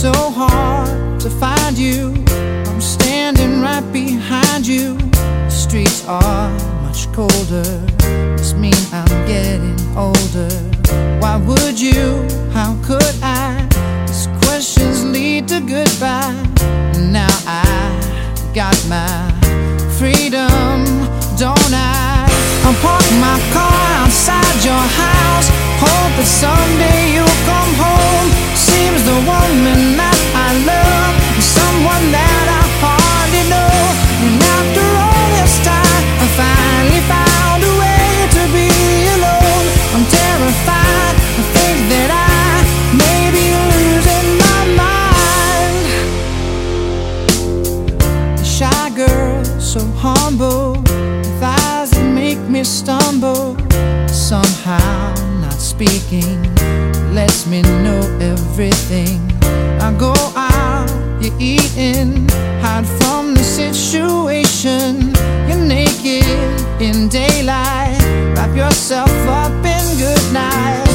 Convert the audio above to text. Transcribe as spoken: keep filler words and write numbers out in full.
so hard to find you. I'm standing right behind you. The streets are much colder. This means I'm getting older. Why would you? How could I? These questions lead to goodbye. And now I got my freedom, don't I? I'll park my car outside your house, hope that someday you'll come home. Seems the woman that I love is someone that I hardly know. And after all this time, I finally found a way to be alone. I'm terrified, I think that I may be losing my mind. The shy girl, so humble, with eyes that make me stumble. Somehow not speaking lets me know everything. I go out, you're eating, hide from the situation. You're naked in daylight, wrap yourself up in good night.